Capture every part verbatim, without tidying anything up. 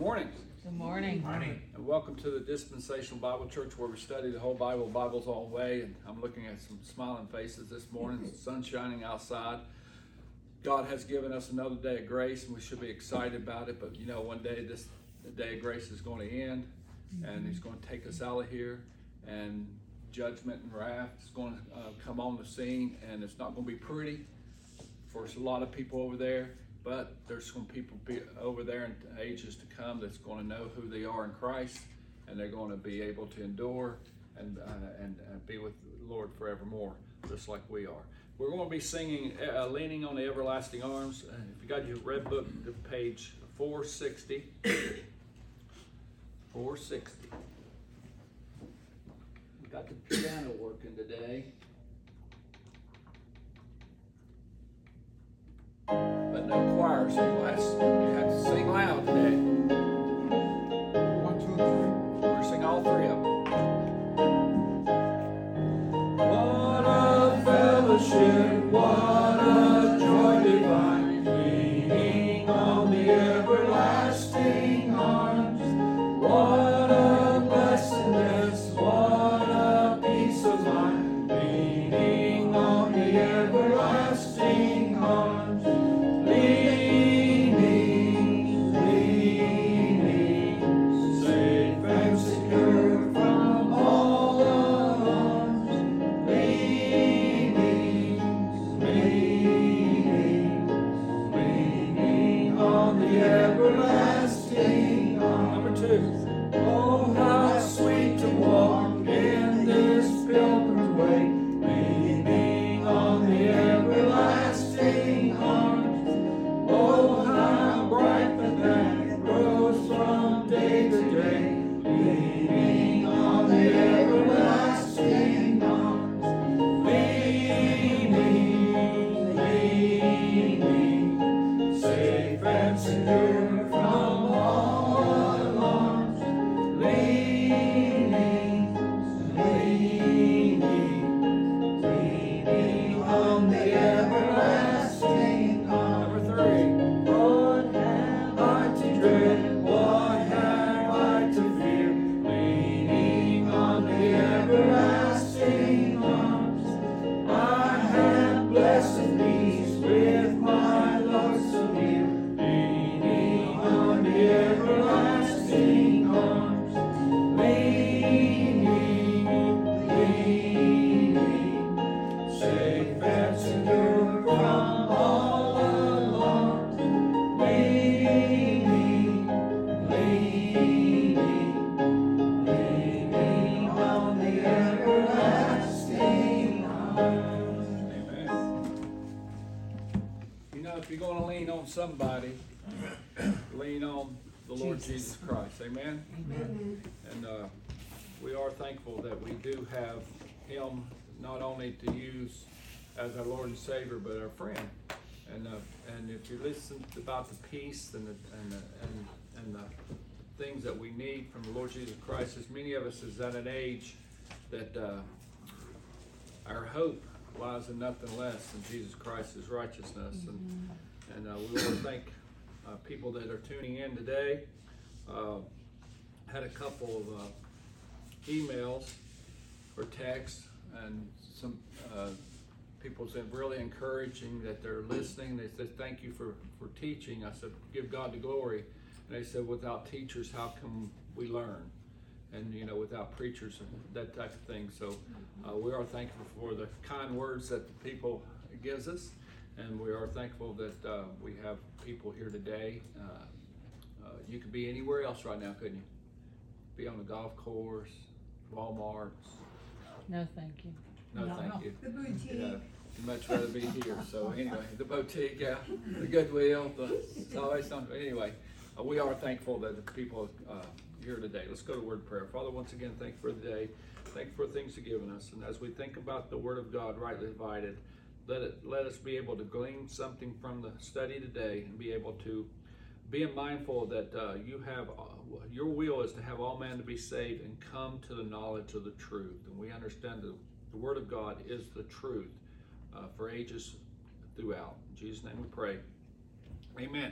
morning. Good morning. Morning. And welcome to the Dispensational Bible Church, where we study the whole Bible, Bible's all way. And I'm looking at some smiling faces this morning. The sun's shining outside. God has given us another day of grace, and we should be excited about it. But you know, one day this the day of grace is going to end, and He's going to take us out of here, and judgment and wrath is going to uh, come on the scene, and it's not going to be pretty for a lot of people over there. But there's some people be over there in ages to come that's going to know who they are in Christ, and they're going to be able to endure and uh, and uh, be with the Lord forevermore, just like we are. We're going to be singing uh, Leaning on the Everlasting Arms. Uh, if you got your red book, to page four sixty. four sixty. We got the piano working today. But no choir, so you have to, you have to sing loud today. One, two, three. We're going to sing all three of them. What a fellowship, what a joy divine, leaning on the everlasting arms. What a blessedness, what a peace of mind, leaning on the everlasting arms. Oh, how sweet to walk in this pilgrim's way, leaning on the everlasting arms. Oh, how bright the day grows from day to day, leaning on the everlasting arms. Leaning, leaning, safe and secure from all. Leaning, leaning, leaning on the everlasting arm. Number three. What have I to dread? What have I to fear? Leaning on the everlasting arms. I have blessed peace with my Lord so near. Leaning on the everlasting arms. Leaning, leaning, safe and secure from all alarms. Leaning, leaning, leaning on the everlasting arms. Amen. You know, if you're going to lean on somebody, lean on the Lord Jesus, Jesus Christ. Amen? Amen. And uh, we are thankful that we do have Him not only to use as our Lord and Savior, but our friend. And uh, and if you listen about the peace and the, and the, and and the things that we need from the Lord Jesus Christ, as many of us is at an age that uh, our hope lies in nothing less than Jesus Christ's righteousness. Mm-hmm. And and uh, we want to thank uh, people that are tuning in today. Uh, had a couple of uh, emails or texts, and some uh, people said really encouraging that they're listening. They said, thank you for, for teaching. I said, give God the glory. And they said, without teachers, how can we learn? And, you know, without preachers, that type of thing. So uh, we are thankful for the kind words that the people gives us. And we are thankful that uh, we have people here today. Uh, uh, you could be anywhere else right now, couldn't you? Be on the golf course, Walmart. No, thank you. No, No, thank no. you. The boutique. Yeah, you'd much rather be here. So anyway, the boutique, yeah, the Goodwill, the, it's always something. Anyway, uh, we are thankful that the people uh, here today. Let's go to word of prayer. Father, once again, thank you for the day. Thank you for things you've given us. And as we think about the Word of God rightly divided, let it let us be able to glean something from the study today and be able to being mindful that uh, you have, uh, your will is to have all men to be saved and come to the knowledge of the truth. And we understand that the Word of God is the truth uh, for ages throughout. In Jesus' name we pray. Amen.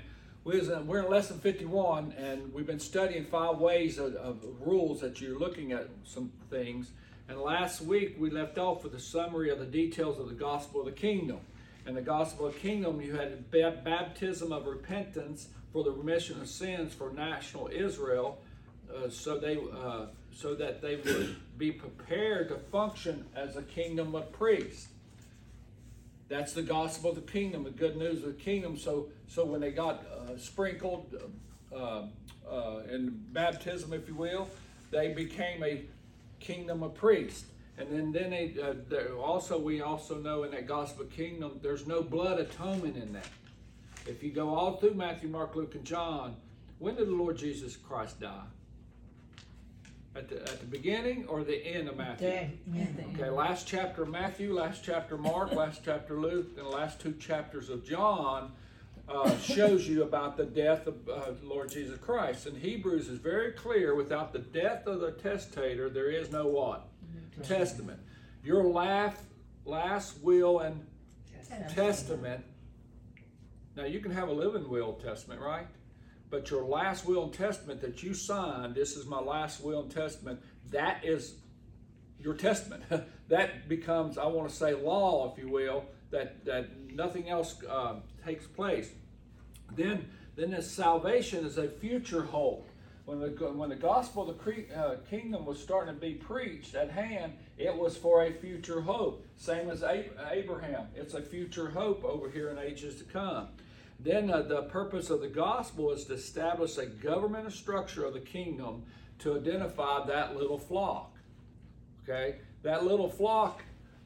We was in, we're in lesson fifty-one, and we've been studying five ways of, of rules that you're looking at some things. And last week we left off with a summary of the details of the gospel of the kingdom. And the gospel of the kingdom, you had a baptism of repentance for the remission of sins for national Israel, uh, so they uh, so that they would be prepared to function as a kingdom of priests. That's the gospel of the kingdom, the good news of the kingdom. So, so when they got uh, sprinkled uh, uh, in baptism, if you will, they became a kingdom of priests. And then, then they uh, there also we also know in that gospel of kingdom, there's no blood atonement in that. If you go all through Matthew, Mark, Luke, and John, when did the Lord Jesus Christ die? At the, at the beginning or the end of Matthew? Day. Yeah, the Okay, end. last chapter of Matthew, last chapter of Mark, last chapter of Luke, and the last two chapters of John uh, shows you about the death of uh, Lord Jesus Christ. And Hebrews is very clear, without the death of the testator, there is no what? Testament. Your last, last will and testament. Now you can have a living will testament, right? But your last will and testament that you signed, this is my last will and testament, that is your testament. That becomes, I want to say, law, if you will, that, that nothing else uh, takes place. Then, then this salvation is a future hope. When the, when the gospel of the cre- uh, kingdom was starting to be preached at hand, it was for a future hope. Same as Ab- Abraham. It's a future hope over here in ages to come. Then uh, the purpose of the gospel is to establish a governmental structure of the kingdom to identify that little flock. Okay? That little flock,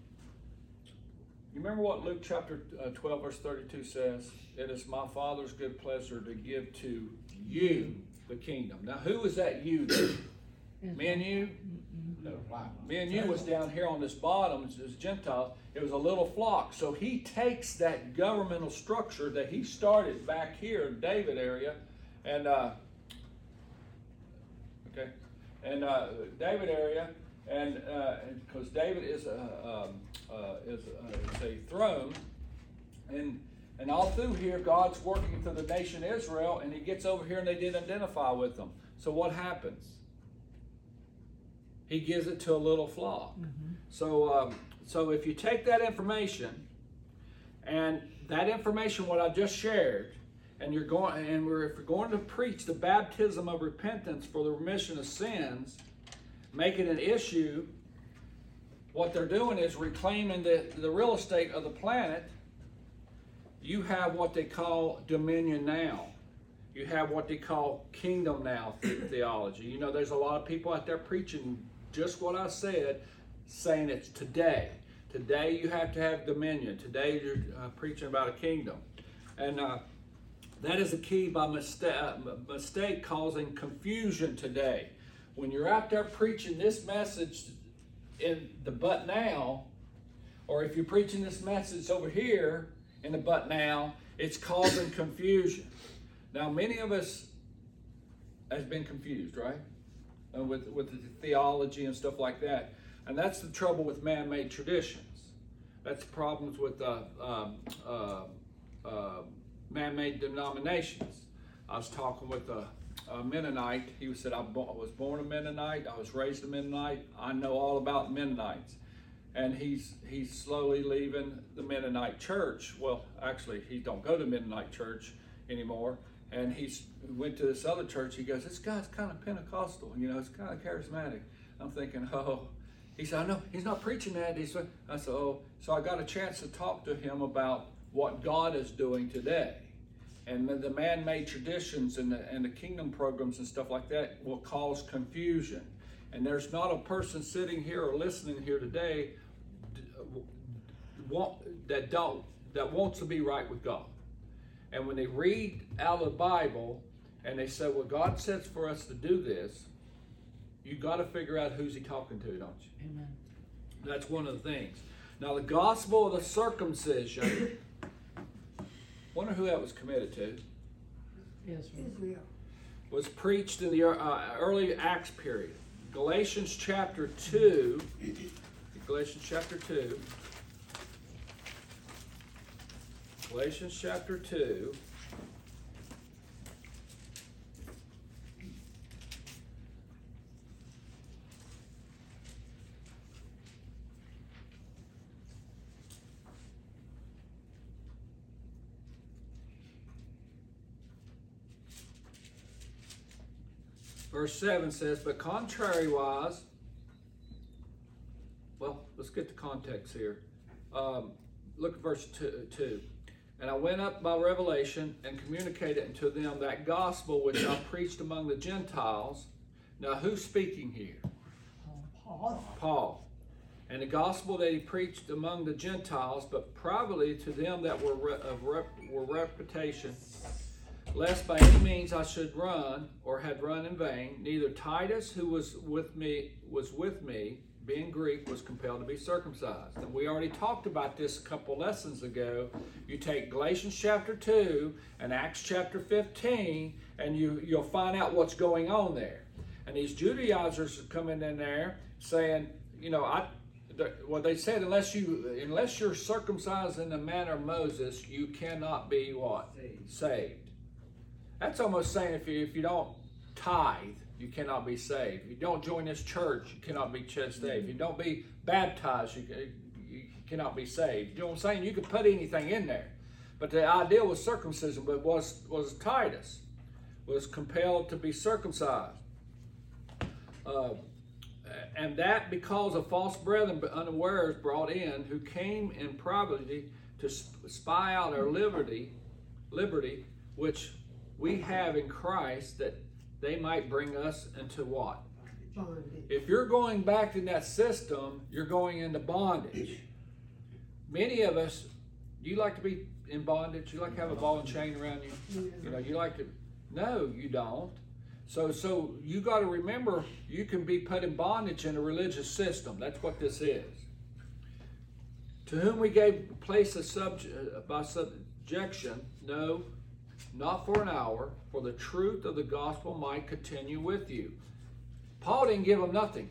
you remember what Luke chapter uh, twelve verse thirty-two says? It is my Father's good pleasure to give to you the kingdom. Now who is that you then? Me and you? No, me and you was down here on this bottom as Gentile. It was a little flock. So he takes that governmental structure that he started back here in David area, and uh, okay, and uh, David area, and because uh, David is a um, uh, is, a, is a throne, and and all through here God's working through the nation Israel, and he gets over here and they didn't identify with them. So what happens? He gives it to a little flock. Mm-hmm. So, um, so if you take that information, and that information, what I just shared, and you're going, and we're if we're going to preach the baptism of repentance for the remission of sins, make it an issue. What they're doing is reclaiming the, the real estate of the planet. You have what they call dominion now. You have what they call kingdom now theology. You know, there's a lot of people out there preaching just what I said, saying it's today. Today you have to have dominion. Today you're uh, preaching about a kingdom. And uh, that is a key by mistake, uh, mistake causing confusion today. When you're out there preaching this message in the but now, or if you're preaching this message over here in the but now, it's causing confusion. Now many of us has been confused, right? Uh, with, with the theology and stuff like that. And that's the trouble with man-made traditions. That's problems with uh, um, uh, uh, man-made denominations. I was talking with a, a Mennonite. He said, I bo- was born a Mennonite. I was raised a Mennonite. I know all about Mennonites. And he's he's slowly leaving the Mennonite church. Well, actually, he don't go to Mennonite church anymore. And he went to this other church. He goes, this guy's kind of Pentecostal, you know, it's kind of charismatic. I'm thinking, oh, he said, no, he's not preaching that. He said, I said, oh, so I got a chance to talk to him about what God is doing today. And the, the man-made traditions and the, and the kingdom programs and stuff like that will cause confusion. And there's not a person sitting here or listening here today that don't that wants to be right with God. And when they read out of the Bible and they say, well, God says for us to do this, you got to figure out who's he talking to, don't you? Amen. That's one of the things. Now, the gospel of the circumcision, wonder who that was committed to? Israel. Was preached in the uh, early Acts period. Galatians chapter two, Galatians chapter two, Galatians chapter two, verse seven says, but contrariwise, well, let's get the context here. Um, look at verse two, two. And I went up by revelation and communicated unto them that gospel which I preached among the Gentiles. Now, who's speaking here? Paul. Paul. And the gospel that he preached among the Gentiles, but privately to them that were re- of rep- were reputation, lest by any means I should run or had run in vain. Neither Titus, who was with me, was with me, being Greek, was compelled to be circumcised. And we already talked about this a couple lessons ago. You take Galatians chapter two and Acts chapter fifteen, and you, you'll find out what's going on there. And these Judaizers are coming in there saying, you know, I, well, they said unless you unless you're circumcised in the manner of Moses, you cannot be what? Saved. Saved. That's almost saying if you if you don't tithe, you cannot be saved. If you don't join this church, you cannot be saved. If you don't be baptized, you, you cannot be saved. You know what I'm saying? You could put anything in there. But the idea was circumcision, but was was Titus was compelled to be circumcised. Uh, and that because of false brethren unawares brought in, who came in privately to spy out our liberty, liberty, which we have in Christ, that they might bring us into what? Bondage. If you're going back in that system, you're going into bondage. Many of us, do you like to be in bondage? You like to have a ball and chain around you? Yeah. You know, you like to, no, you don't. So, so you got to remember, you can be put in bondage in a religious system. That's what this is. To whom we gave place of subject, by subjection, no, not for an hour, for the truth of the gospel might continue with you. Paul didn't give them nothing.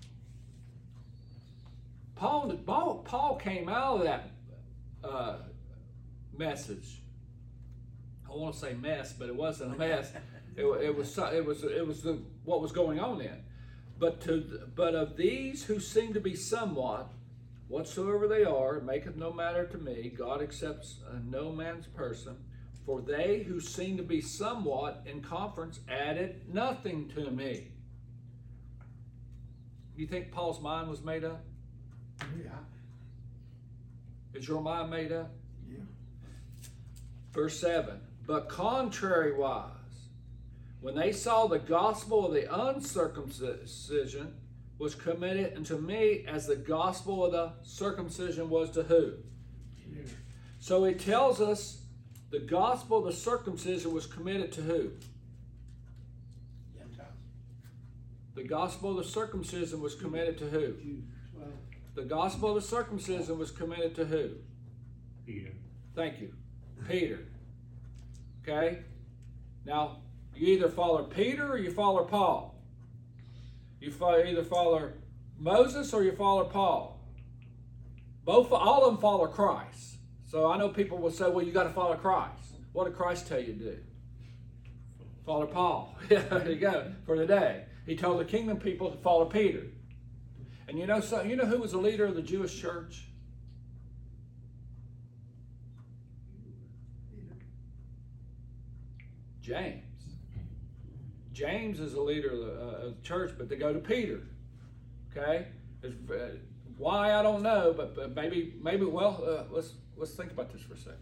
Paul, Paul, Paul came out of that uh, message. I want to say mess, but it wasn't a mess. It, it was it was it was the, what was going on then. But to but of these who seem to be somewhat, whatsoever they are, it maketh no matter to me. God accepts uh, no man's person. For they who seem to be somewhat in conference added nothing to me. You think Paul's mind was made up? Yeah. Is your mind made up? Yeah. Verse seven. But contrariwise, when they saw the gospel of the uncircumcision was committed unto me, as the gospel of the circumcision was to who? Yeah. So it tells us the gospel of the circumcision was committed to who? Gentiles. The gospel of the circumcision was committed to who? Jews. Well, The gospel of the circumcision was committed to who? Peter. Thank you. Peter. Okay? Now, you either follow Peter or you follow Paul. You follow, either follow Moses or you follow Paul. Both, all of them follow Christ. So I know people will say, well, you got to follow Christ. What did Christ tell you to do? Follow Paul. Yeah, there you go. For today. He told the kingdom people to follow Peter. And you know, so, you know who was the leader of the Jewish church? James. James is the leader of the, uh, of the church, but they go to Peter. Okay? Uh, why, I don't know, but, but maybe, maybe. Well, uh, let's let's think about this for a second.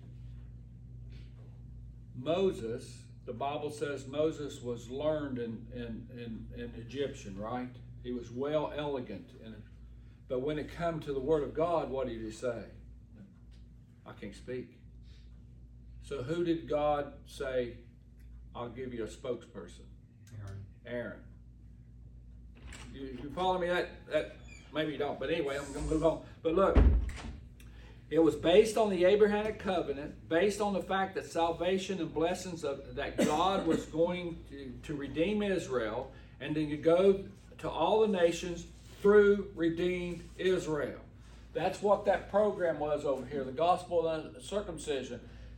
Moses, the Bible says Moses was learned in in, in, in Egyptian, right? He was well elegant in it. But when it come to the Word of God, what did he say? I can't speak. So who did God say, I'll give you a spokesperson? Aaron. Aaron. You, you follow me? That, that maybe you don't, but anyway, I'm going to move on. But look, it was based on the Abrahamic covenant, based on the fact that salvation and blessings of that God was going to, to redeem Israel, and then you go to all the nations through redeemed Israel. That's what that program was over here, the gospel of circumcision.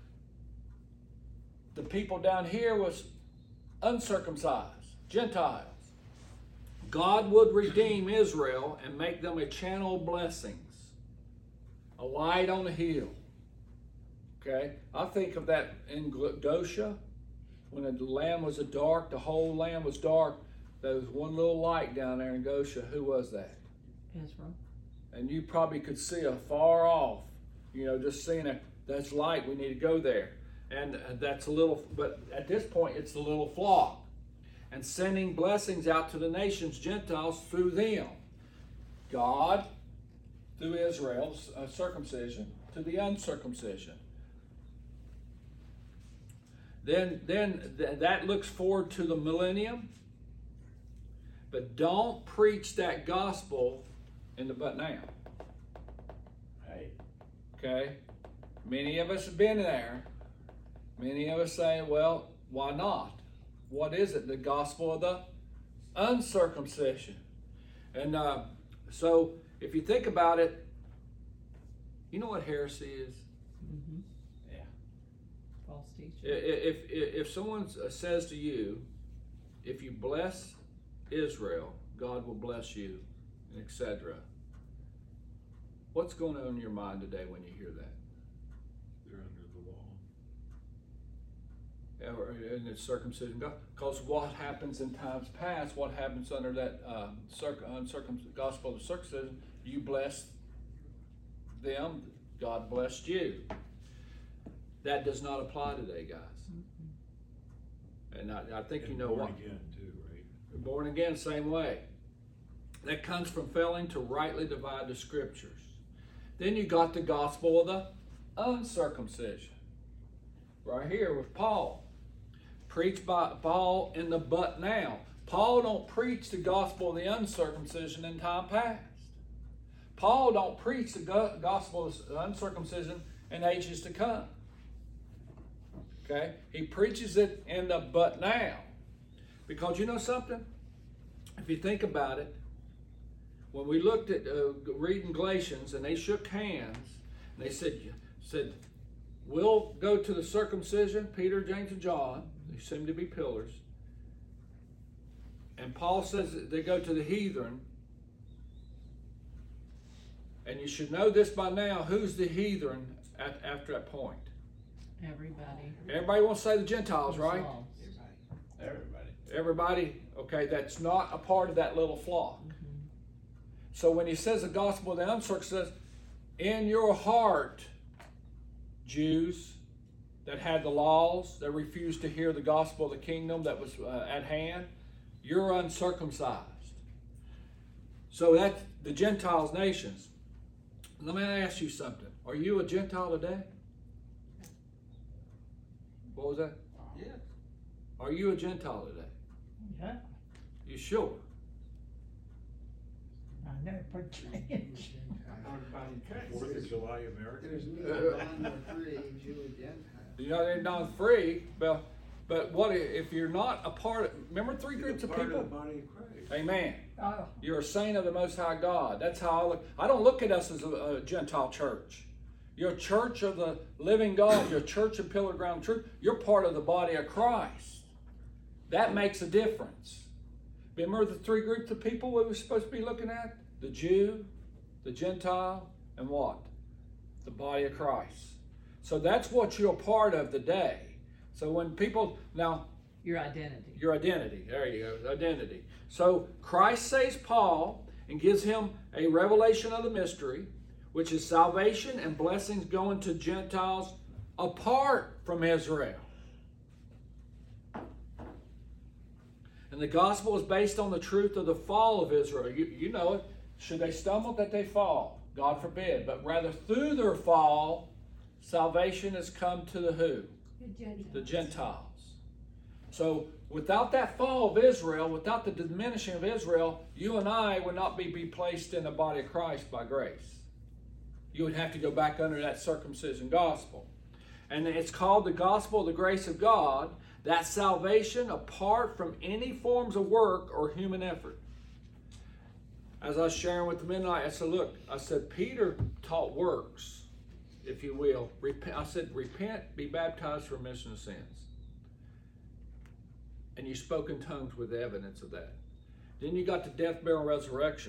The people down here was uncircumcised, Gentiles. God would redeem Israel and make them a channel of blessings, a light on the hill. Okay? I think of that in Gosha, when the land was a dark, the whole land was dark, there was one little light down there in Goshen. Who was that? Israel. And you probably could see a far off, you know, just seeing a, that's light, we need to go there. And that's a little, but at this point, it's the little flock. And sending blessings out to the nations, Gentiles, through them. God, through Israel's uh, circumcision, to the uncircumcision. Then, then th- that looks forward to the millennium. But don't preach that gospel in the but now. Right. Okay? Many of us have been there. Many of us say, well, why not? What is it? The gospel of the uncircumcision. And uh, so, if you think about it, you know what heresy is? Mm-hmm. Yeah. False teaching. If, if, if someone says to you, if you bless Israel, God will bless you, et cetera. What's going on in your mind today when you hear that? They're under the law. Or in the circumcision, because what happens in times past, what happens under that uh, circ- uncircumcision gospel of circumcision, you bless them, God blessed you. That does not apply today, guys. And I, I think And you know born what. again too, right? Born again, same way. That comes from failing to rightly divide the scriptures. Then you got the gospel of the uncircumcision. Right here with Paul. Preached by Paul in the but now. Paul don't preach the gospel of the uncircumcision in time past. Paul don't preach the go- gospel of the uncircumcision in ages to come. Okay? He preaches it in the but now. Because you know something? If you think about it, when we looked at uh, reading Galatians and they shook hands, and they said, said, we'll go to the circumcision, Peter, James, and John. They seem to be pillars. And Paul says that they go to the heathen. And you should know this by now. Who's the heathen at, after that point? Everybody. Everybody wants to say the Gentiles, right? Themselves. Everybody. Everybody, okay, that's not a part of that little flock. Mhm. So when he says the gospel of the uncircumcision, says, in your heart, Jews that had the laws, that refused to hear the gospel of the kingdom that was uh, at hand, you're uncircumcised. So that's the Gentiles nations. Let me ask you something. Are you a Gentile today? What was that? Yes. Are you a Gentile today? Yeah. You sure? I never changed. Fourth of July There's American. neither bond nor free, Jew or Gentile. You know, they're not free, but, but what if, if you're not a part of, remember three groups of Part of people? the body of Christ. Amen. Oh, You're a saint of the Most High God. That's how I look. I don't look at us as a, a Gentile church. You're a church of the living God. You're a church of pillar ground truth. You're part of the body of Christ. That makes a difference. Remember the three groups of people we were supposed to be looking at? The Jew, the Gentile, and what? The body of Christ. So that's what you're a part of today. So when people, now, your identity. your identity. There you go, identity. So Christ saves Paul and gives him a revelation of the mystery, which is salvation and blessings going to Gentiles apart from Israel. And the gospel is based on the truth of the fall of Israel. You, you know it. Should they stumble that they fall? God forbid. But rather through their fall, salvation has come to the who? The Gentiles. The Gentiles. So without that fall of Israel, without the diminishing of Israel, you and I would not be, be placed in the body of Christ by grace. You would have to go back under that circumcision gospel. And it's called the gospel of the grace of God, that salvation apart from any forms of work or human effort. As I was sharing with the men tonight, I said, look, I said, Peter taught works, if you will. Repent, I said, repent, be baptized for remission of sins. And you spoke in tongues with evidence of that. Then you got to death, burial, resurrection.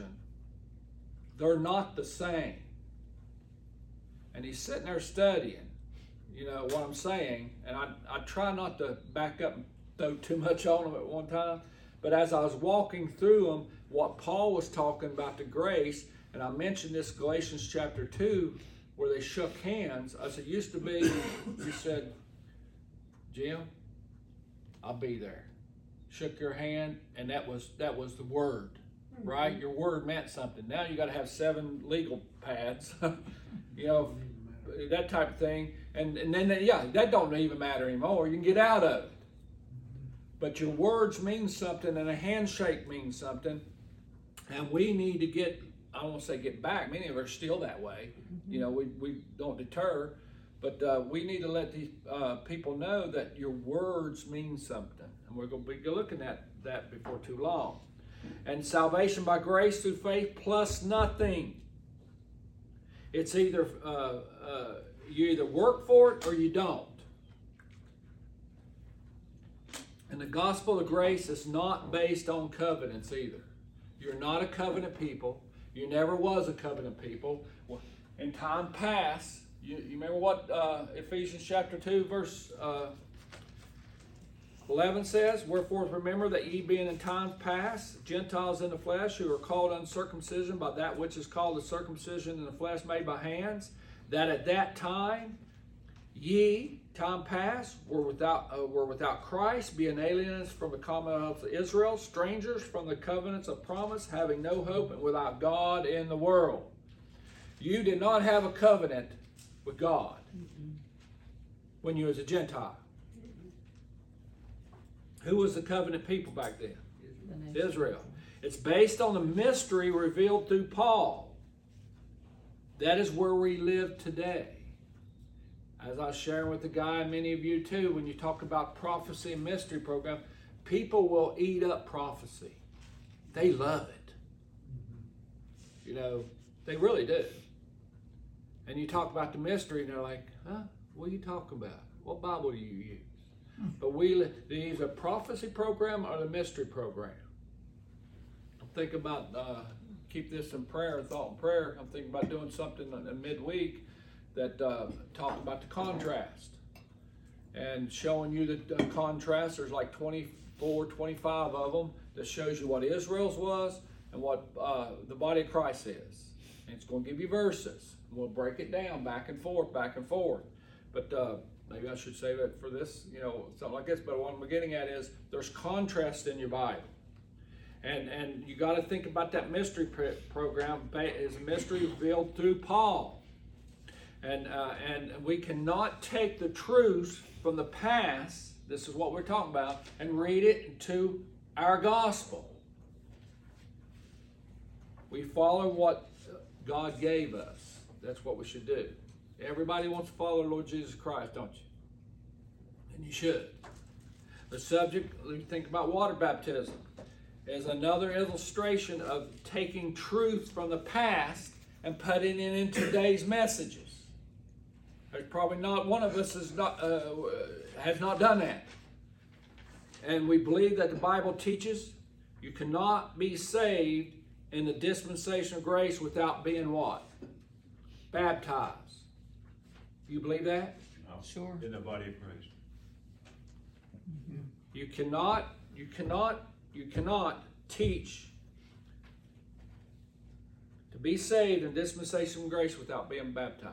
They're not the same. And he's sitting there studying. you know what I'm saying, and I, I try not to back up and throw too much on them at one time, but as I was walking through them, what Paul was talking about the grace, and I mentioned this Galatians chapter two, where they shook hands. I said, used to be, you said, Jim, I'll be there. Shook your hand, and that was that was the word, right? Your word meant something. Now you got to have seven legal pads, you know, that type of thing. And and then yeah, that don't even matter anymore. You can get out of it. But your words mean something, and a handshake means something. And we need to get, I don't want to say get back. Many of us are still that way. You know, we we don't deter. But uh, we need to let these uh, people know that your words mean something. And we're going to be looking at that before too long. And salvation by grace through faith plus nothing. It's either, uh, uh, you either work for it or you don't. And the gospel of grace is not based on covenants either. You're not a covenant people. You never was a covenant people. In time past, You, you remember what uh, Ephesians chapter two verse uh, eleven says? Wherefore remember that ye being in times past Gentiles in the flesh, who are called uncircumcision by that which is called the circumcision in the flesh made by hands, that at that time ye, time past, were without uh, were without Christ, being aliens from the commonwealth of Israel, strangers from the covenants of promise, having no hope, and without God in the world. You did not have a covenant with God mm-hmm. when you was a Gentile. Mm-hmm. Who was the covenant people back then? Israel. Israel. It's based on the mystery revealed through Paul. That is where we live today. As I was sharing with the guy, and many of you too, when you talk about prophecy and mystery program, people will eat up prophecy. They love it. Mm-hmm. You know, they really do. And you talk about the mystery, and they're like, huh? What are you talking about? What Bible do you use? Hmm. But we, either a prophecy program or the mystery program. I'm thinking about, uh, keep this in prayer, thought and prayer. I'm thinking about doing something in midweek that uh, talk about the contrast. And showing you the uh, contrast. There's like twenty-four, twenty-five of them that shows you what Israel's was and what uh, the body of Christ is. And it's going to give you verses. We'll break it down back and forth, back and forth. But uh, maybe I should save it for this, you know, something like this. But what I'm getting at is there's contrast in your Bible. And and you got to think about that mystery program is a mystery revealed through Paul. And, uh, and we cannot take the truths from the past, this is what we're talking about, and read it into our gospel. We follow what God gave us. That's what we should do. Everybody wants to follow the Lord Jesus Christ, don't you? And you should. The subject, let's think about water baptism, is another illustration of taking truth from the past and putting it in today's messages. There's probably not one of us is not, uh, has not done that. And we believe that the Bible teaches you cannot be saved in the dispensation of grace without being what? Baptized. You believe that? No. Sure. In the body of Christ. Mm-hmm. You cannot, you cannot, you cannot teach to be saved in dispensation of grace without being baptized.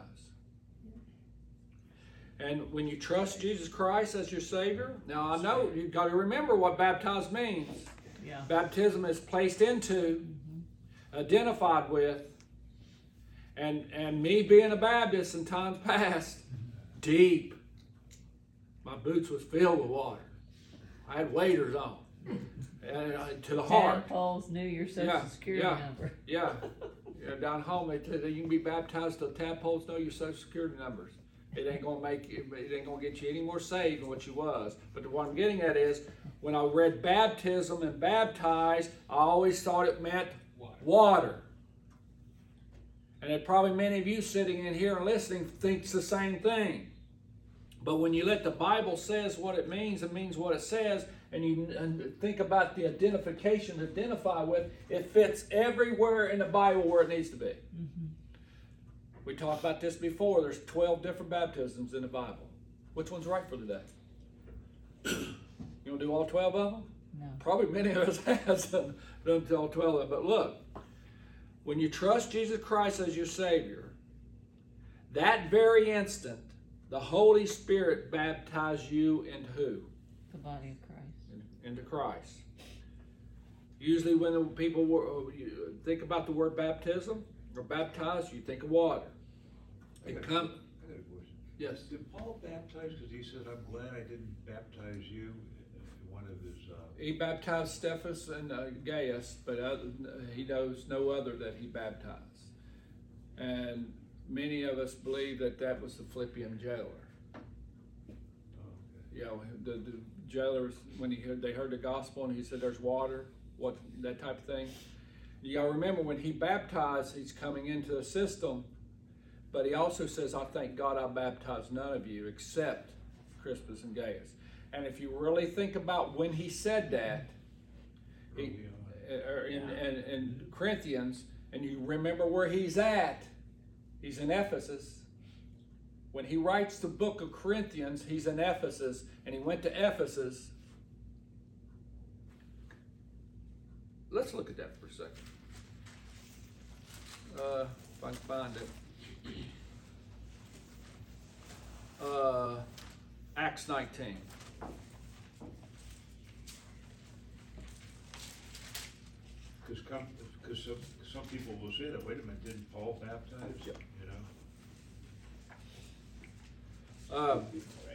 And when you trust Jesus Christ as your Savior, now I know you've got to remember what baptized means. Yeah. Baptism is placed into, mm-hmm. identified with, and and me being a Baptist in times past, deep. My boots was filled with water. I had waders on, and uh, to the heart. Tadpoles knew your social Yeah, security yeah. number. Yeah, yeah. Down home they tell you you can be baptized till tadpoles know your social security numbers. It ain't gonna make you, it ain't gonna get you any more saved than what you was. But what I'm getting at is, when I read baptism and baptized, I always thought it meant water. water. And it probably many of you sitting in here and listening thinks the same thing. But when you let the Bible says what it means, it means what it says, and you and think about the identification to identify with, it fits everywhere in the Bible where it needs to be. Mm-hmm. We talked about this before. There's twelve different baptisms in the Bible. Which one's right for today? You gonna do all twelve of them? No. Probably many of us has done, done all twelve of them. But look, when you trust Jesus Christ as your Savior, that very instant, the Holy Spirit baptized you into who? The body of Christ. Into Christ. Usually when the people were, you think about the word baptism or baptized, you think of water. It come, I got a question. yes. Did Paul baptize, because he said, I'm glad I didn't baptize you in one of his, uh, He baptized Stephens and uh, Gaius, but other, he knows no other that he baptized. And many of us believe that that was the Philippian jailer. oh, okay. You know, the, the jailers, when he heard, they heard the gospel and he said there's water, what, that type of thing. You gotta remember when he baptized, he's coming into a system, but he also says, I thank God I baptized none of you except Crispus and Gaius. And if you really think about when he said that, he, uh, in, in, in Corinthians, and you remember where he's at, he's in Ephesus. When he writes the book of Corinthians, he's in Ephesus, and he went to Ephesus. Let's look at that for a second. Uh, if I can find it. Uh, Acts nineteen. Because come, because some, some people will say that, wait a minute, didn't Paul baptize? Yep. You know? Um,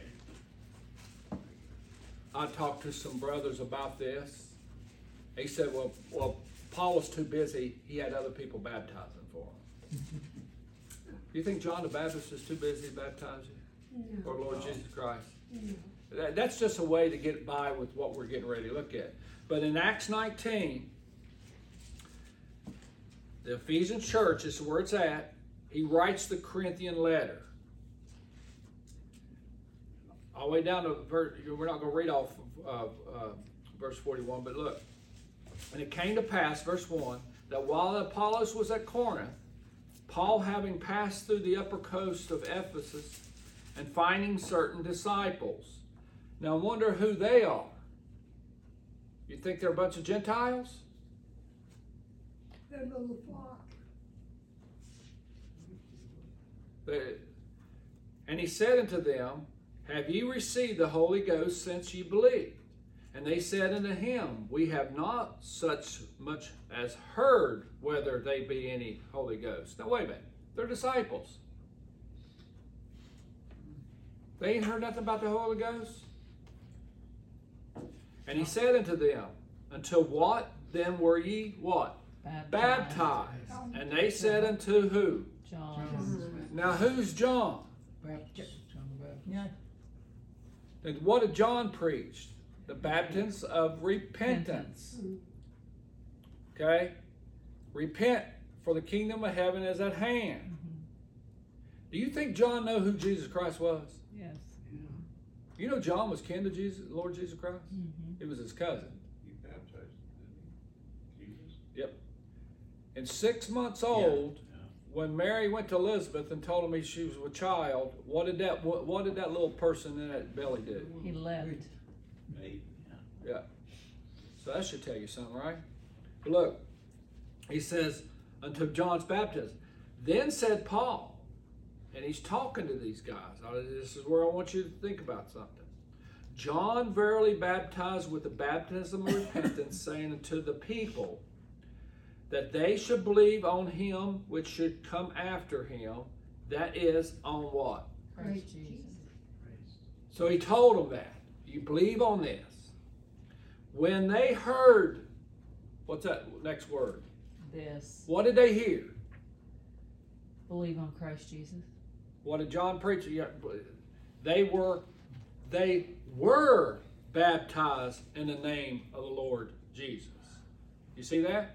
I talked to some brothers about this. He said, well, well, Paul was too busy. He had other people baptizing for him. Do you think John the Baptist is too busy to baptize you? No. Or Lord Jesus Christ? No. That, that's just a way to get by with what we're getting ready to look at. But in Acts nineteen, the Ephesian church is where it's at. He writes the Corinthian letter. All the way down to verse, we're not going to read off of uh, uh, verse forty-one, but look. And it came to pass, verse one, that while Apollos was at Corinth, Paul, having passed through the upper coast of Ephesus and finding certain disciples. Now, I wonder who they are. You think they're a bunch of Gentiles? That little flock. They- And he said unto them, Have ye received the Holy Ghost since ye believed? And they said unto him, We have not such much as heard whether they be any Holy Ghost. Now wait a minute, they're disciples. They ain't heard nothing about the Holy Ghost? And he said unto them, Until what then were ye what? Baptized. Baptized. And they said unto who? John. Now who's John? Yeah. And what did John preach? The baptism of repentance. Okay? Repent, for the kingdom of heaven is at hand. Mm-hmm. Do you think John knew who Jesus Christ was? Yes. You know John was kin to Jesus, Lord Jesus Christ? Mm-hmm. He was his cousin. He baptized, didn't he? Jesus? Yep. And six months old, when Mary went to Elizabeth and told him she was a child, what did that what, what did that little person in that belly do? He left. Maybe, Yeah. So that should tell you something, right? But look, he says, unto John's baptism. Then said Paul, and he's talking to these guys. Now, this is where I want you to think about something. John verily baptized with the baptism of repentance, saying unto the people that they should believe on him which should come after him, that is, on what? Christ Jesus. So he told them that. You believe on this. When they heard, what's that next word? This. What did they hear? Believe on Christ Jesus. What did John preach? Yeah, They were, they were baptized in the name of the Lord Jesus. You see that?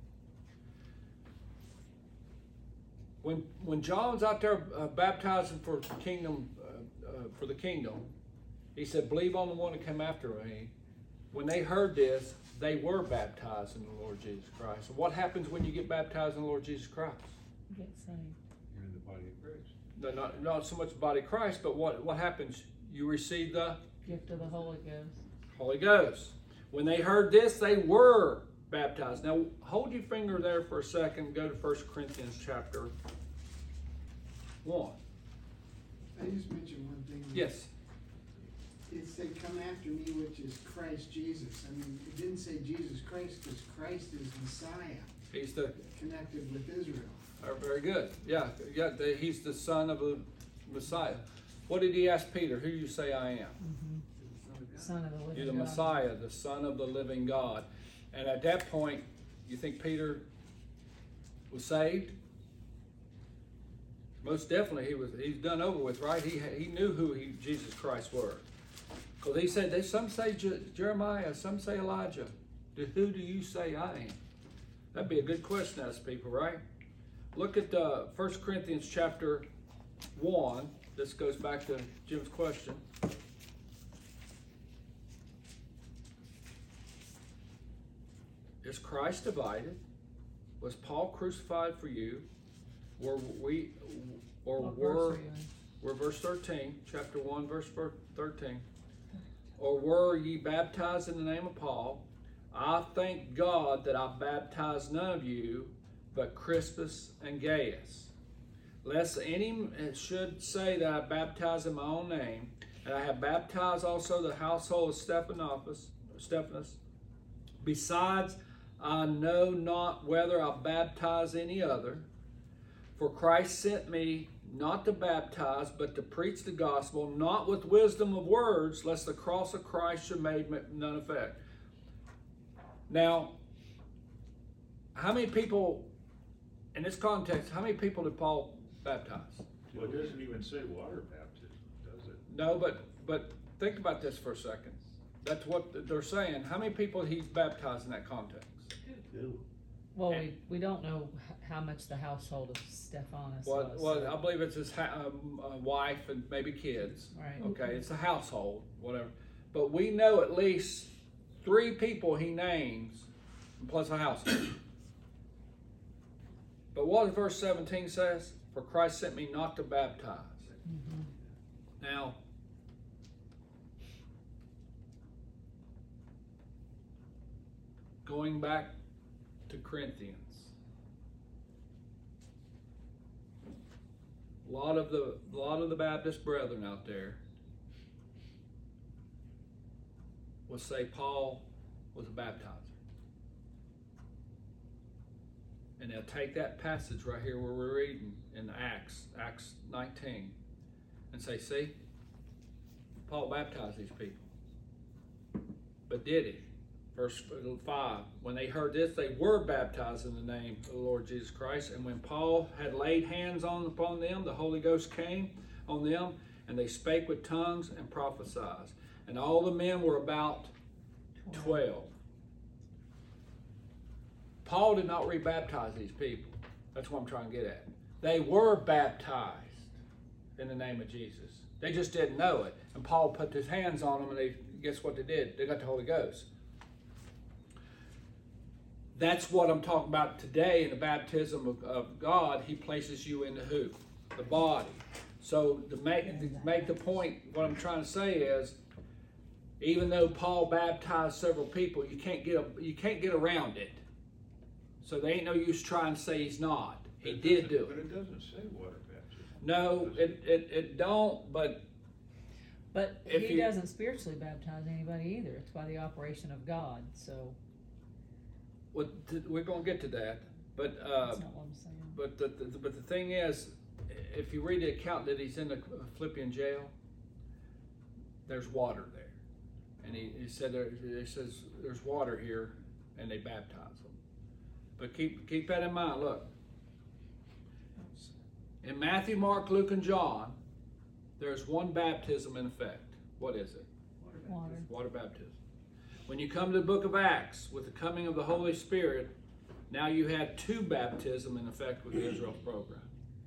When when John's out there uh, baptizing for the kingdom, uh, uh, for the kingdom, he said, "Believe on the one that came after me." When they heard this, they were baptized in the Lord Jesus Christ. And what happens when you get baptized in the Lord Jesus Christ? Get saved. You're in the body of Christ. No, not, not so much the body of Christ, but what, what happens? you receive the Gift of the Holy Ghost. Holy Ghost. When they heard this, they were baptized. Now, hold your finger there for a second. Go to First Corinthians chapter one. I just mentioned one thing. Yes. It said, come after me, which is Christ Jesus. I mean, it didn't say Jesus Christ, because Christ is Messiah, He's the, connected with Israel. oh, very good. Yeah, yeah. The, he's the son of the Messiah. What did he ask Peter? Who do you say I am? Mm-hmm. Son of the living You're the God. Messiah, the Son of the living God. And at that point, you think Peter was saved? Most definitely, he was. He's done over with, right? He he knew who he, Jesus Christ were, because he said, "There's some say Je- Jeremiah, some say Elijah. Do, who do you say I am?" That'd be a good question to ask people, right? Look at uh, First Corinthians chapter one. This goes back to Jim's question. Is Christ divided? Was Paul crucified for you? Were we, or What were, verse are you in? we're verse thirteen, chapter one, verse thirteen. Or were ye baptized in the name of Paul? I thank God that I baptized none of you, but Crispus and Gaius. Lest any should say that I baptized in my own name, and I have baptized also the household of Stephanos, Stephanos. Besides, I know not whether I baptize any other. For Christ sent me not to baptize, but to preach the gospel, not with wisdom of words, lest the cross of Christ should make none effect. Now, how many people, in this context, how many people did Paul baptize? Well, it doesn't even say water baptism, does it? No, but but think about this for a second. That's what they're saying. How many people he baptized in that context? Well, we, we don't know h- how much the household of Stephanus Well, was. well, so- I believe it's his ha- um, uh, wife and maybe kids. Right. Okay, it's a household, whatever. But we know at least three people he names, plus a household. But what does verse seventeen says? For Christ sent me not to baptize. Mhm. Now, going back to Corinthians, a lot of the a lot of the Baptist brethren out there will say Paul was a baptizer. And they'll take that passage right here where we're reading in Acts, Acts nineteen, and say, see, Paul baptized these people. But did he? Verse five, when they heard this, they were baptized in the name of the Lord Jesus Christ. And when Paul had laid hands on upon them, the Holy Ghost came on them, and they spake with tongues and prophesied. And all the men were about twelve. Paul did not rebaptize these people. That's what I'm trying to get at. They were baptized in the name of Jesus. They just didn't know it. And Paul put his hands on them, and they guess what they did? They got the Holy Ghost. That's what I'm talking about today in the baptism of, of God. He places you in the who? The body. So to make, to make the point, what I'm trying to say is, even though Paul baptized several people, you can't get a, you can't get around it. So there ain't no use trying to say he's not. He It did doesn't- do But it. it doesn't say water baptism. No, does it, it, it don't, but But If he you- doesn't spiritually baptize anybody either. It's by the operation of God. So what, we're going to get to that. But uh, that's not what I'm saying. but the, the but the thing is, if you read the account that he's in the Philippian jail, there's water there, and he, he said there, he says there's water here, and they baptize them. But keep keep that in mind. Look, in Matthew, Mark, Luke, and John, there's one baptism in effect. What is it? Water. Water baptism. When you come to the book of Acts, with the coming of the Holy Spirit, now you have two baptism in effect with the Israel program.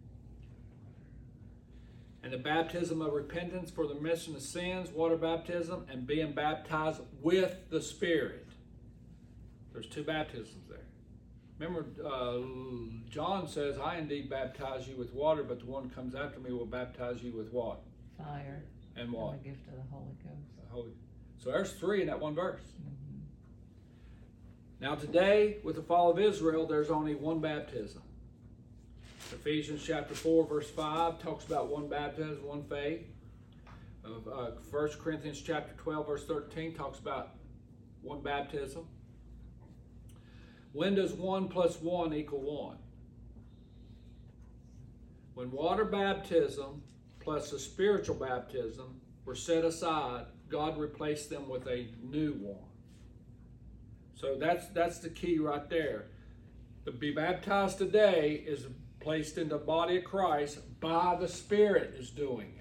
And the baptism of repentance for the remission of sins, water baptism, and being baptized with the Spirit. There's two baptisms there. Remember, uh, John says, I indeed baptize you with water, but the one who comes after me will baptize you with what? Fire. And And what? the gift of the Holy Ghost. The Holy- So there's three in that one verse. Mhm. Now today, with the fall of Israel, there's only one baptism. Ephesians chapter four, verse five talks about one baptism, one faith. Of uh, First Corinthians chapter twelve, verse thirteen talks about one baptism. When does one plus one equal one? When water baptism plus the spiritual baptism were set aside, God replaced them with a new one. So that's that's the key right there. To be baptized today is placed in the body of Christ by the Spirit is doing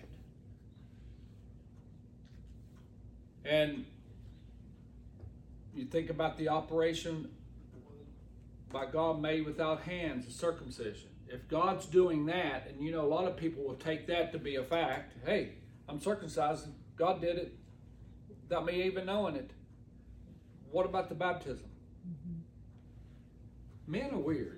it. And you think about the operation by God made without hands, the circumcision. If God's doing that, and you know a lot of people will take that to be a fact, hey, I'm circumcised, God did it without me even knowing it. What about the baptism? Mm-hmm. Men are weird.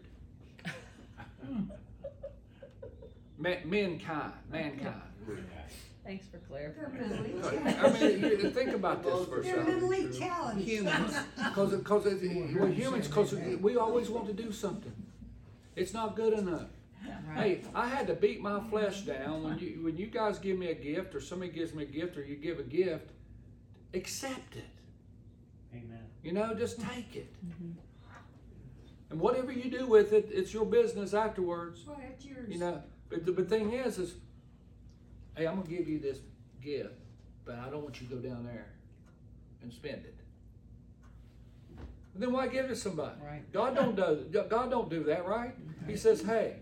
Man, mankind, mankind. Thanks for They're clarifying. mentally I challenged. mean, you think about this for a They're second. mentally challenged. Humans, because because we're humans, because we always want to do something. It's not good enough. Right. Hey, I had to beat my flesh down when you when you guys give me a gift, or somebody gives me a gift, or you give a gift. Accept it. Amen. You know, just take it. Mm-hmm. And whatever you do with it, it's your business afterwards. Well, it's yours. You know, but the but thing is, is, hey, I'm gonna give you this gift, but I don't want you to go down there and spend it. Then why give it to somebody? Right. God don't do God don't do that, right? He says, hey,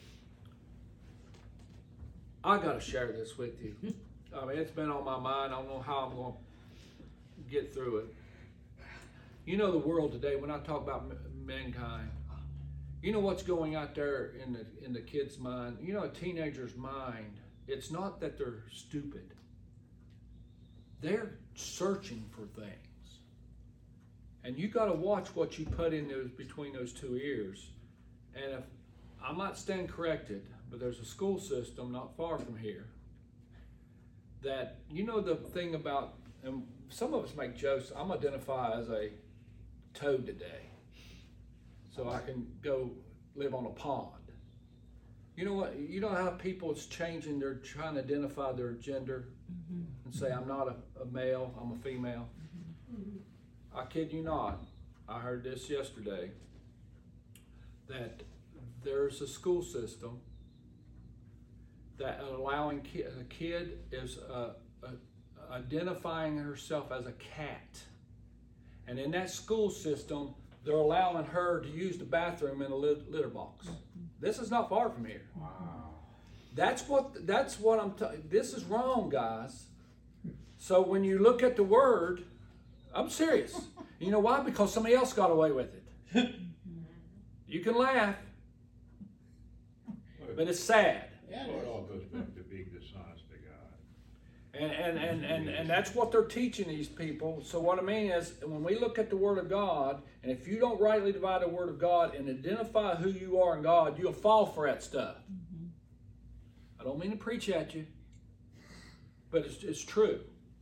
I gotta share this with you. I mean, it's been on my mind. I don't know how I'm gonna get through it. You know the world today. When I talk about m- mankind, you know what's going out there in the in the kid's mind. You know, a teenager's mind. It's not that they're stupid. They're searching for things, and you got to watch what you put in those between those two ears. And if I might stand corrected, but there's a school system not far from here that, you know, the thing about, and some of us make jokes. I'm identified as a toad today, so I can go live on a pond. You know what? You know how people is changing, they're trying to identify their gender and say, I'm not a, a male, I'm a female. I kid you not. I heard this yesterday, that there's a school system that allowing ki- a kid is uh, uh, identifying herself as a cat. And in that school system, they're allowing her to use the bathroom in a lit- litter box. This is not far from here. Wow. That's what that's what I'm t- this is wrong, guys. So when you look at the word, I'm serious. You know why? Because somebody else got away with it. You can laugh, but it's sad. Well, it all goes back to being dishonest to God. And and, and, and and that's what they're teaching these people. So what I mean is, when we look at the Word of God, and if you don't rightly divide the Word of God and identify who you are in God, you'll fall for that stuff. Mm-hmm. I don't mean to preach at you, but it's it's true.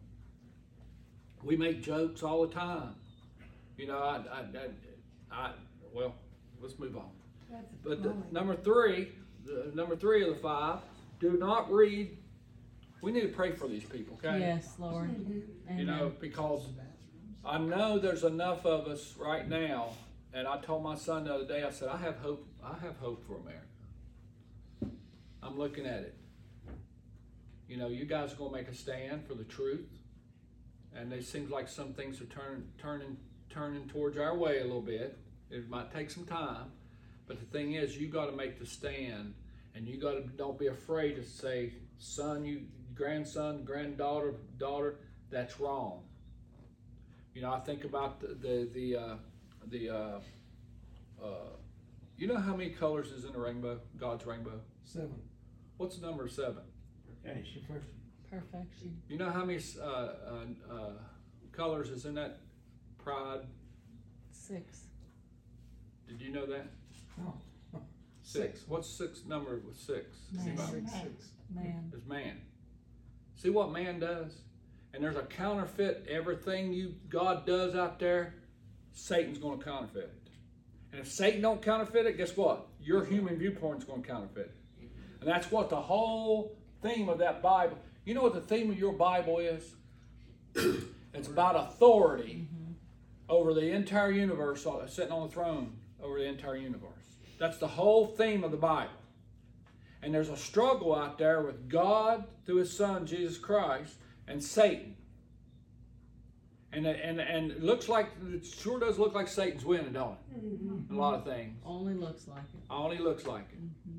We make jokes all the time. You know, I I, I, I well, let's move on. That's But the, fine. number three, the, number three of the five, do not read. We need to pray for these people, okay? Yes, Lord. You know, Amen. because I know there's enough of us right now, and I told my son the other day, I said, I have hope, I have hope for America. I'm looking at it. You know, you guys are gonna make a stand for the truth, and it seems like some things are turning, turning, turning towards our way a little bit. It might take some time, but the thing is, you gotta make the stand, and you gotta, don't be afraid to say, son, you, grandson, granddaughter, daughter, that's wrong. You know, I think about the the the uh, the uh, uh, you know how many colors is in the rainbow? God's rainbow. Seven. What's the number seven? Finish. Perfection. You know how many uh, uh, uh, colors is in that pride? Six. Did you know that? No. Six. What's six number with six? Man. Anybody? Six, six. Man. Is man. See what man does? And there's a counterfeit. Everything you God does out there, Satan's going to counterfeit it. And if Satan don't counterfeit it, guess what? Your human viewpoint's going to counterfeit it. And that's what the whole theme of that Bible. You know what the theme of your Bible is? It's about authority mm-hmm. over the entire universe, sitting on the throne over the entire universe. That's the whole theme of the Bible. And there's a struggle out there with God through His Son, Jesus Christ, and Satan. And, and, and it looks like, it sure does look like Satan's winning, don't it? Mm-hmm. A lot of things. Only looks like it. Only looks like it. Mm-hmm.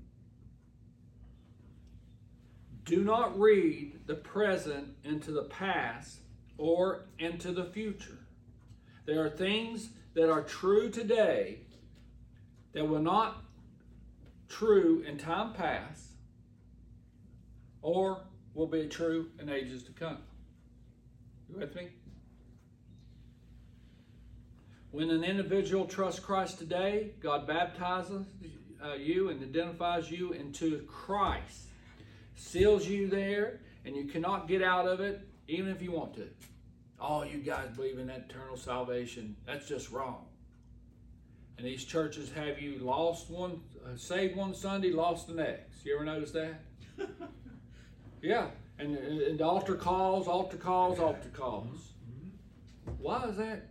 Do not read the present into the past or into the future. There are things that are true today that were not true in time past or will be true in ages to come. You with me? When an individual trusts Christ today, God baptizes uh, you and identifies you into Christ. Seals you there, and you cannot get out of it, even if you want to. Oh, you guys believe in that eternal salvation. That's just wrong. And these churches have you lost one, uh, saved one Sunday, lost the next. You ever notice that? Yeah. And, and the altar calls, altar calls, altar calls. Why is that?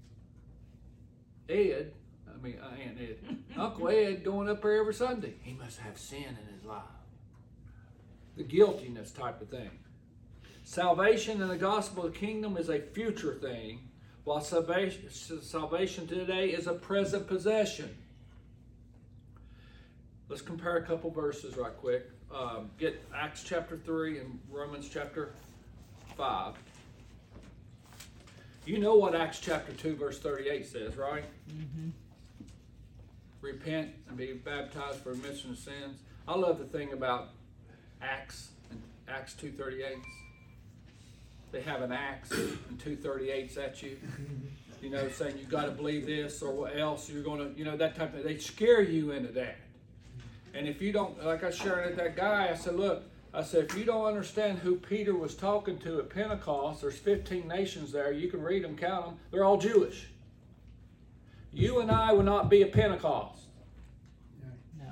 Ed, I mean, uh, Aunt Ed, Uncle Ed going up there every Sunday. He must have sin in his life. The guiltiness type of thing. Salvation in the gospel of the kingdom is a future thing, while salvation, salvation today is a present possession. Let's compare a couple verses right quick. Um, get Acts chapter three and Romans chapter five. You know what Acts chapter two verse thirty-eight says, right? Mm-hmm. Repent and be baptized for remission of sins. I love the thing about Acts and Acts two thirty-eight. They have an axe and two thirty-eights at you. You know, saying you got to believe this or what else you're going to, you know, that type of, they scare you into that. And if you don't, like I shared with that guy, I said, look, I said, if you don't understand who Peter was talking to at Pentecost, there's fifteen nations there. You can read them, count them. They're all Jewish. You and I will not be at Pentecost. No.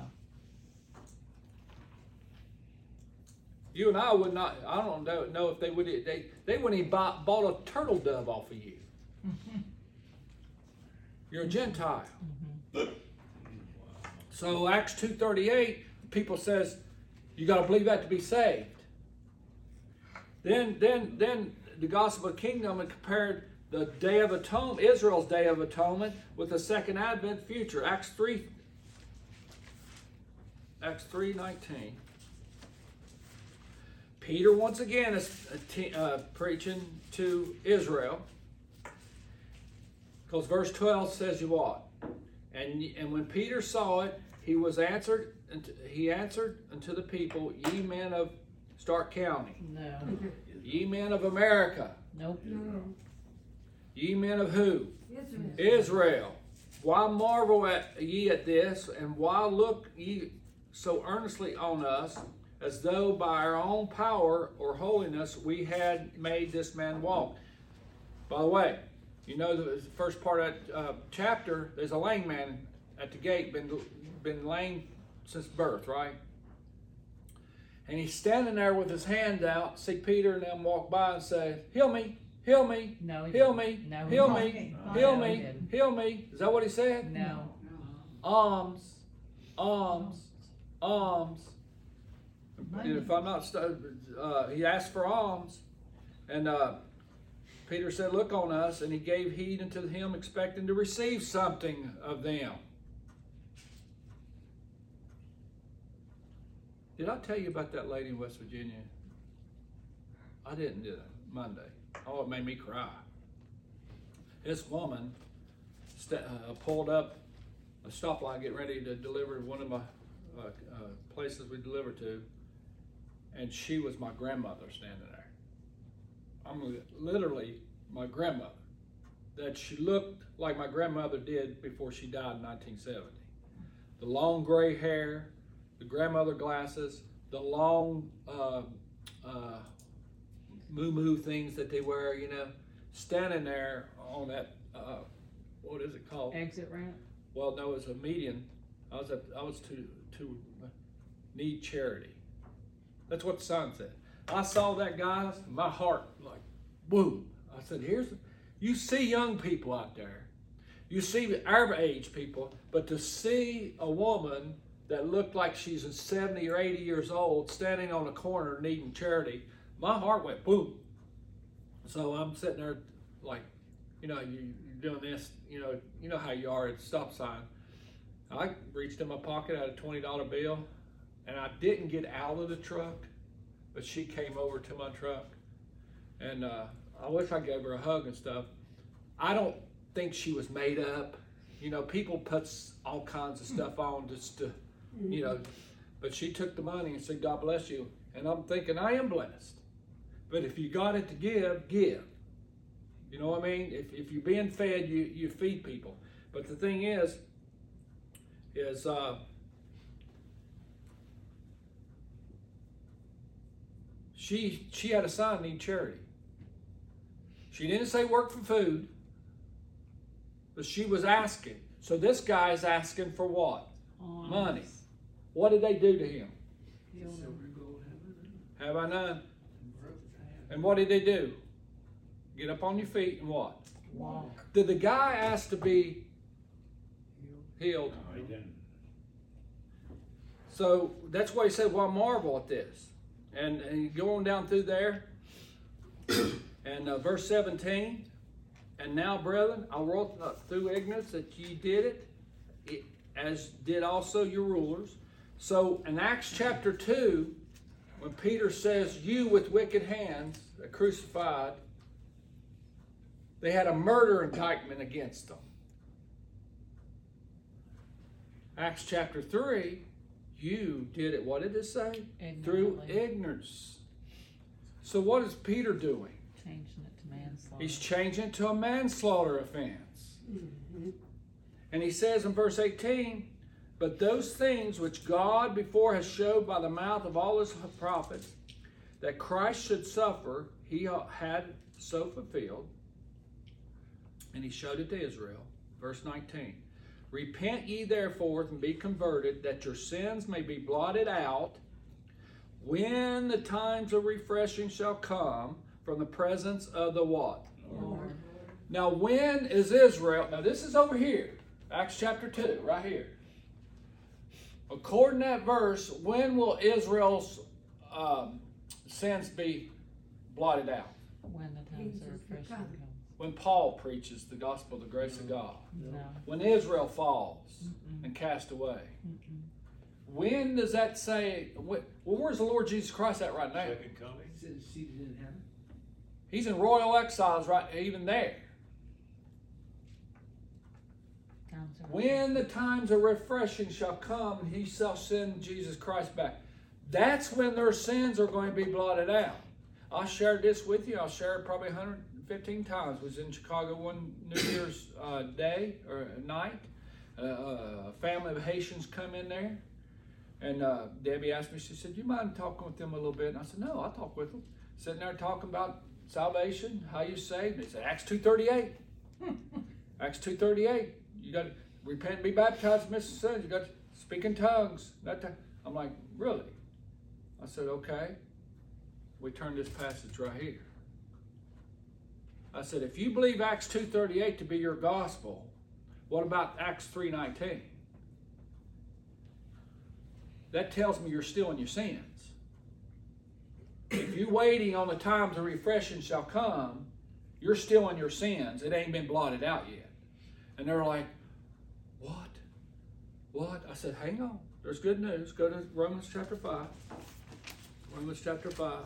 You and I would not, I don't know, know if they would, they, they wouldn't even buy, bought a turtle dove off of you. You're a Gentile. Mm-hmm. So Acts two thirty-eight, people says, you got to believe that to be saved. Then, then, then the gospel of the kingdom and compared the Day of Atonement, Israel's Day of Atonement, with the Second Advent future. Acts three, Acts three nineteen. Peter once again is uh, preaching to Israel, because verse twelve says you what? And and when Peter saw it, he was answered. He answered unto the people, ye men of Stark County, No. ye men of America, Nope. No. ye men of who? Israel. Israel. Why marvel at ye at this, and why look ye so earnestly on us, as though by our own power or holiness we had made this man walk? By the way, you know the first part of that uh, chapter, there's a lame man at the gate, been been lame since birth, right? And he's standing there with his hand out, see Peter and them walk by and say, heal me, heal me, No, he heal didn't. me, No, he heal didn't. me, No, heal he me, didn't. heal me. Is that what he said? No. Alms, alms, alms. And if I'm not, st- uh, he asked for alms, and uh, Peter said, look on us, and he gave heed unto him, expecting to receive something of them. Did I tell you about that lady in West Virginia? I didn't, did I? Monday. Oh, it made me cry. This woman st- uh, pulled up a stoplight, getting ready to deliver one of my uh, uh, places we deliver to, and she was my grandmother standing there. I'm li- literally my grandmother. That she looked like my grandmother did before she died in nineteen seventy. The long gray hair, the grandmother glasses, the long, uh, uh, moo things that they wear, you know, standing there on that, uh, what is it called? Exit ramp? Well, no, it's a median. I was at, I was to, to need charity. That's what the sign said. I saw that, guys, my heart like, boom. I said, here's, you see young people out there. You see our age people, but to see a woman that looked like she's seventy or eighty years old standing on a corner needing charity, my heart went boom. So I'm sitting there like, you know, you, you're doing this, you know, you know how you are at the stop sign. I reached in my pocket, I had a twenty dollar bill, and I didn't get out of the truck, but she came over to my truck. And uh, I wish I gave her a hug and stuff. I don't think she was made up. You know, people put all kinds of stuff on just to, you know, but she took the money and said, God bless you. And I'm thinking, I am blessed. But if you got it to give, give. You know what I mean? If, if you're being fed, you, you feed people. But the thing is, is uh, she, she had a sign, need charity. She didn't say work for food, but she was asking. So this guy is asking for what? Arms. Money. What did they do to him? Heal Silver them. and gold have it. Have I none? And brothers have. And what did they do? Get up on your feet and what? Walk. Did the guy ask to be healed? No, he didn't. So that's why he said, well, I marvel at this. And, and you go on down through there, and uh, verse seventeen, and now, brethren, I wrote not through ignorance that ye did it, it, as did also your rulers. So in Acts chapter two, when Peter says, you with wicked hands are crucified, they had a murder indictment against them. Acts chapter three, you did it, what did it say? Through Ignorantly. ignorance. So what is Peter doing? Changing it to manslaughter. He's changing it to a manslaughter offense. Mhm. And he says in verse eighteen, but those things which God before has showed by the mouth of all his prophets, that Christ should suffer, he had so fulfilled. And he showed it to Israel. Verse nineteen, repent ye therefore and be converted, that your sins may be blotted out, when the times of refreshing shall come from the presence of the what? Lord. Now when is Israel, now this is over here, Acts chapter two, right here. According to that verse, when will Israel's um, sins be blotted out? When the times Jesus of will refreshing come. comes. When Paul preaches the gospel of the grace of God. No. When Israel falls Mm-mm. and cast away. Mm-mm. When does that say, well, where's the Lord Jesus Christ at right now? Second coming. He said he's seated in heaven. He's in royal exiles right even there. Times of When the times of refreshing shall come, he shall send Jesus Christ back. That's when their sins are going to be blotted out. I shared this with you. I'll share it probably one hundred fifteen times. I was in Chicago one New Year's uh, day or night. Uh, a family of Haitians come in there. And uh, Debbie asked me, she said, do you mind talking with them a little bit? And I said, no, I'll talk with them. Sitting there talking about salvation, how you saved. And they said, Acts two thirty-eight. Acts two thirty-eight. You got to repent and be baptized and miss the sins. You got to speak in tongues. That time. I'm like, really? I said, okay. We turn this passage right here. I said, if you believe Acts two thirty-eight to be your gospel, what about Acts three nineteen? That tells me you're still in your sins. If you're waiting on the times of refreshing shall come, you're still in your sins. It ain't been blotted out yet. And they're like, what? What? I said, hang on. There's good news. Go to Romans chapter five. Romans chapter five.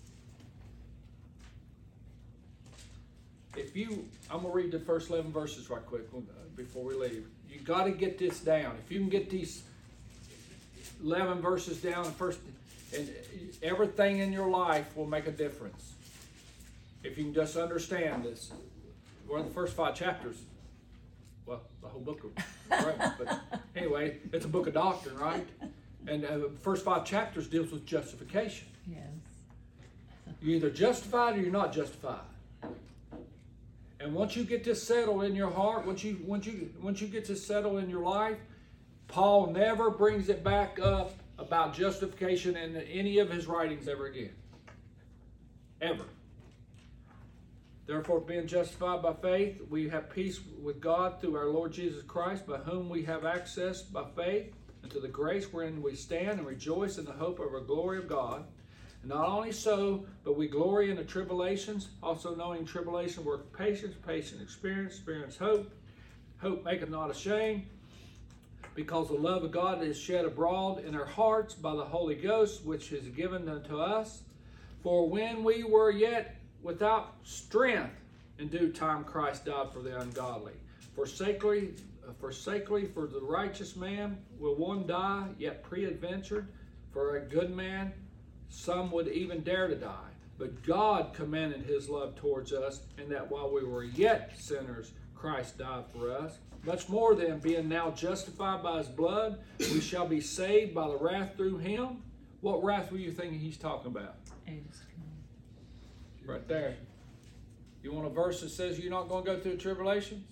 If you, I'm going to read the first eleven verses right quick before we leave. You got to get this down. If you can get these eleven verses down, the first, and everything in your life will make a difference. If you can just understand this. We're in the first five chapters. Well, the whole book of Romans, but anyway, it's a book of doctrine, right? And uh, the first five chapters deals with justification. Yes. You're either justified or you're not justified. And once you get this settled in your heart, once you once you once you get this settled in your life, Paul never brings it back up about justification in any of his writings ever again. Ever. Therefore, being justified by faith, we have peace with God through our Lord Jesus Christ, by whom we have access by faith into the grace wherein we stand and rejoice in the hope of our glory of God. And not only so, but we glory in the tribulations, also knowing tribulation work patience, patience experience, experience hope, hope maketh not ashamed, because the love of God is shed abroad in our hearts by the Holy Ghost, which is given unto us. For when we were yet without strength, in due time Christ died for the ungodly. Forsakely, forsakely for the righteous man will one die, yet peradventure for a good man some would even dare to die. But God commended his love towards us, in that while we were yet sinners, Christ died for us. Much more then, being now justified by his blood, we shall be saved by the wrath through him. What wrath were you thinking he's talking about? Ages come. Right there. You want a verse that says you're not going to go through tribulations?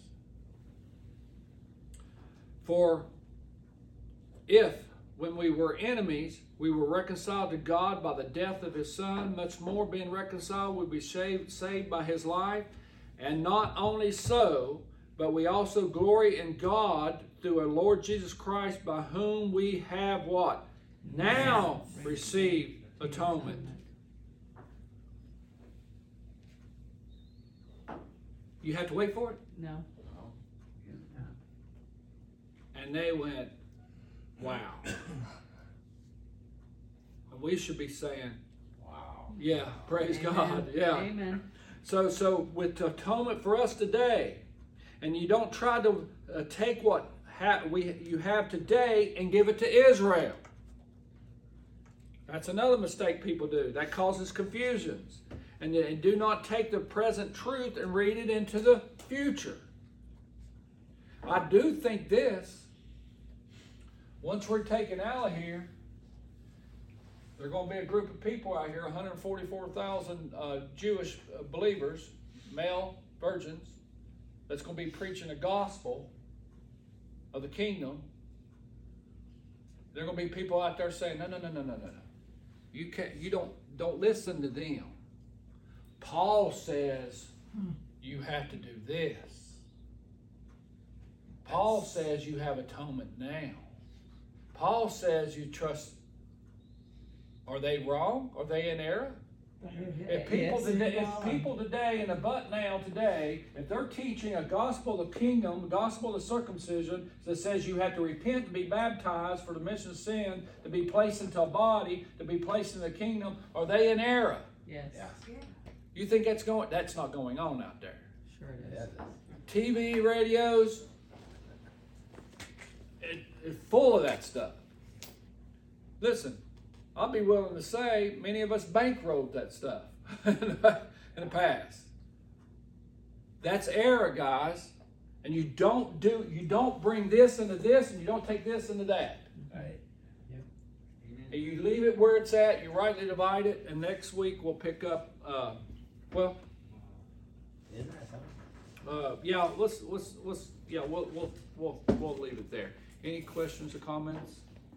For if, when we were enemies, we were reconciled to God by the death of his Son, much more being reconciled, we'll be saved, saved by his life. And not only so, but we also glory in God through our Lord Jesus Christ, by whom we have what? Now received atonement. You have to wait for it? No. And they went, wow. And we should be saying, wow. Yeah, praise Amen. God. Yeah. Amen. So, so with atonement for us today, and you don't try to uh, take what ha- we you have today and give it to Israel. That's another mistake people do. That causes confusions. And, and do not take the present truth and read it into the future. I do think this. Once we're taken out of here, there are going to be a group of people out here, one hundred forty-four thousand uh, Jewish uh, believers, male virgins, that's going to be preaching the gospel of the kingdom. There are going to be people out there saying, no, no, no, no, no, no, no. You can't, you don't, don't listen to them. Paul says you have to do this. Paul says you have atonement now. Paul says you trust. Are they wrong? Are they in error? If people, Yes. today, if people today in the but now today, if they're teaching a gospel of the kingdom, a gospel of circumcision that says you have to repent and be baptized for the remission of sin, to be placed into a body, to be placed in the kingdom, are they in error? Yes. You think that's going? That's not going on out there. Sure it is. T V, radios, it, it's full of that stuff. Listen, I'll be willing to say many of us bankrolled that stuff in the past. That's error, guys. And you don't do, you don't bring this into this, and you don't take this into that. Right. Yep. And you leave it where it's at. You rightly divide it, and next week we'll pick up. Uh, well, uh, yeah. Let's let's let's yeah. We'll we'll we'll we'll leave it there. Any questions or comments?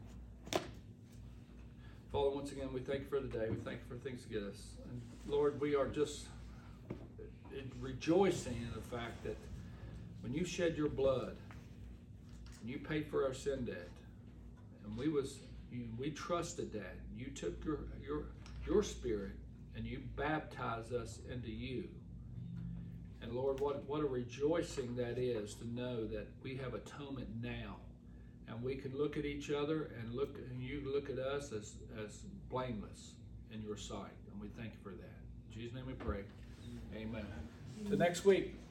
Father, once again, we thank you for the day. We thank you for things to get us. And Lord, we are just rejoicing in the fact that when you shed your blood and you paid for our sin debt, and we was you, we trusted that. You took your your your spirit and you baptized us into you. And Lord, what, what a rejoicing that is to know that we have atonement now. And we can look at each other and look, and you look at us as, as blameless in your sight. And we thank you for that. In Jesus' name we pray. Amen. To next week.